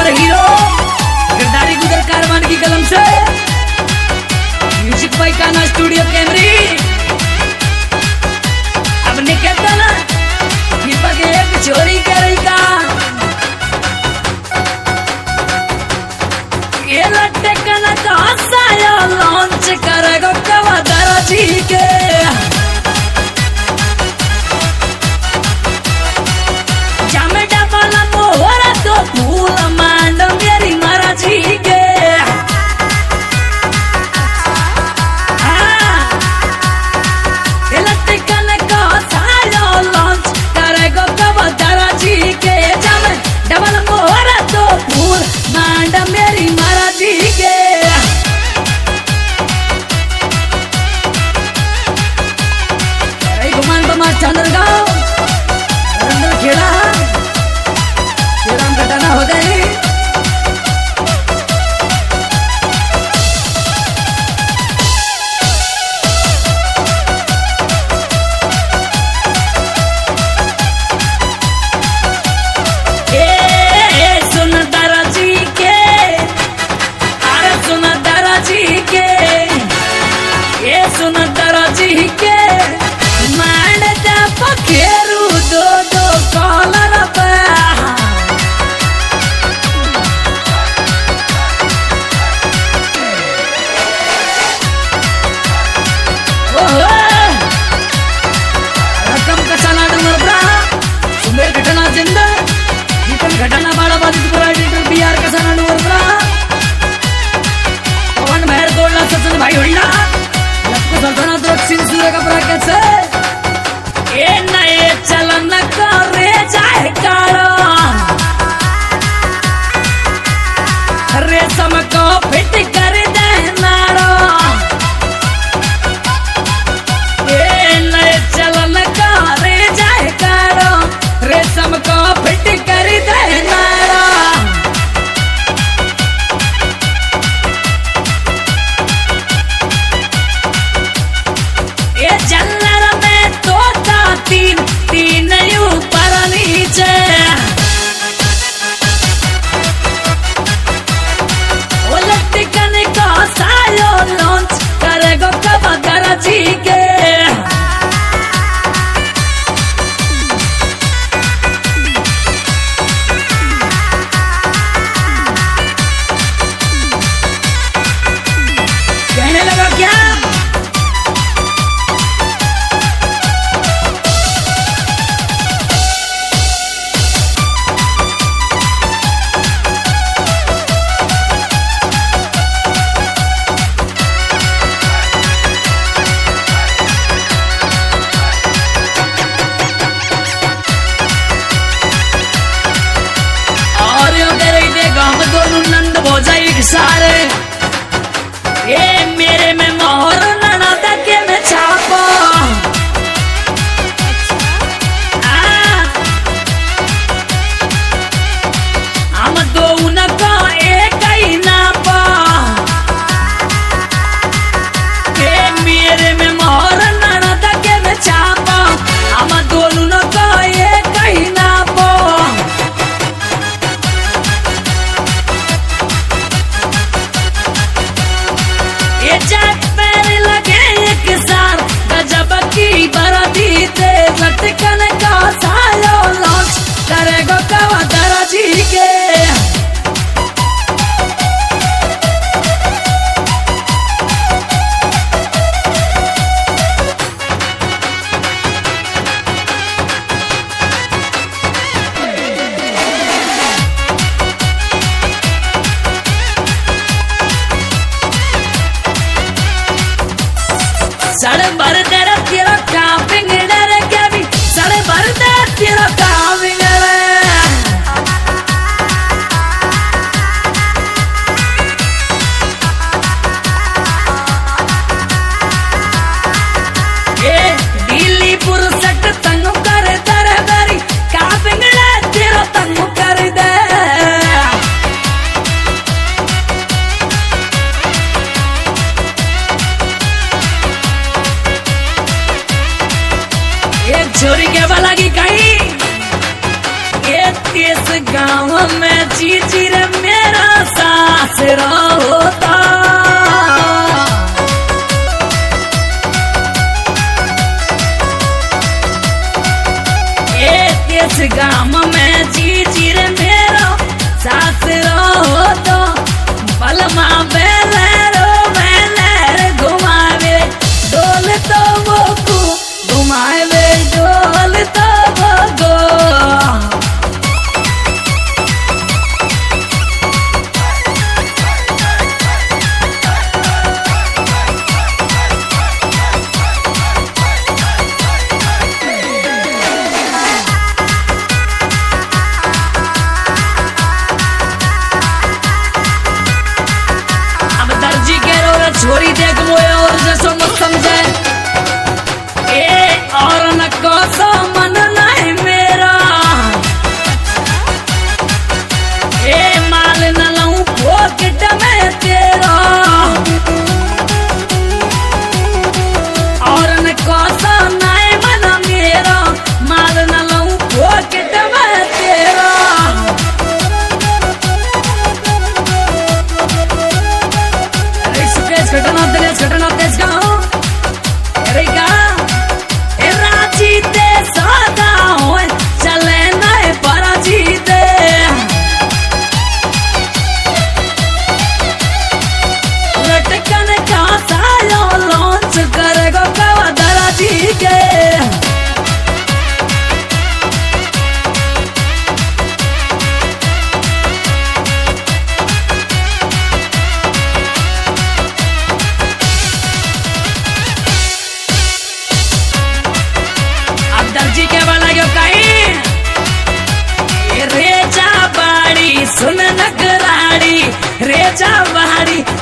Super hero Girdhari गुजर कारवान की कलम से music by Kanha studio Kaimri. अब ने कहता ना कि बगे एक चोरी करेगा ये लट्टे कना का साया लॉन्च करेगा कवादरा जी के फूल मांड मेरी महाराज जी के लॉन्च करेगो कवादरा जी के जब डबल मोहरा तो फूल मांड मेरी महाराज जी के घुमान बमा चंद्रगांव खेड़ा घटना हो गई। सुनदरा जी के अरे सुनदरा जी के ये सुनदरा जी के मांड दा पखेरू दो दो कॉलर पे घटना जिंदा घटना बाड़ा बाधित बिहार का सना नूरपुरा पवन महर गोल्ला सत्सन भाई होल्ला लक्को सल्तनत दुर्ग सिंह सूर्य का प्राकट से ये नए चलन करे जाए काड़ा रेशम को फिट कर दे नाड़ा ये नए चलन करे जाए काड़ा रेशम को फिट कर दे नारा ये जल्लर में तोता तीन तीन ऊपर नीचे उलट कन का सायो लॉन्च करेगो कवादरा जी के नंद भोजाई सारे ये मेरे में मोहर ननद के में छापो हम दो उनका एक ही नापा ये मेरे में मोहर ननद के में छापो हम दोनों का एक ही नापो जब पैर लगे एक सार गजब की बराती ते लटकन का सायो लॉन्च करेगो कवादरा जी के सड़े भर तेरा तेरा काम बिगड़े रे क्या भी सड़े भर तेरा काम बिगड़े ये दिल्ली पुरसट तंग कर तेरे बेरी काम बिगड़े तेरा तंग कर दे छोरी के वाला की कहीं ये तेज गांव में जीजी रे मेरा सास होता। इस गांव में जीजी रे मेरा सास होता। बलमा बेलरो बेलर घुमावे डोल तो वो को घुमावे डोल तो वो को। छोरी देख मोए और जैसो मत समझे ए और न कोसो मन नहीं मेरा ए माल न लऊं पॉकेट में तेरा और न कोसो नहीं मन मेरा माल न लऊं पॉकेट में तेरा। घटना तेज गाँव राजी दे सादा हो चले नहीं पराजी दे लटकन का सायो लॉन्च करेगो कवा दराजी के। दर्जी के वाला क्यों कहीं रेजा बाड़ी सुन नगराड़ी रेजा बाड़ी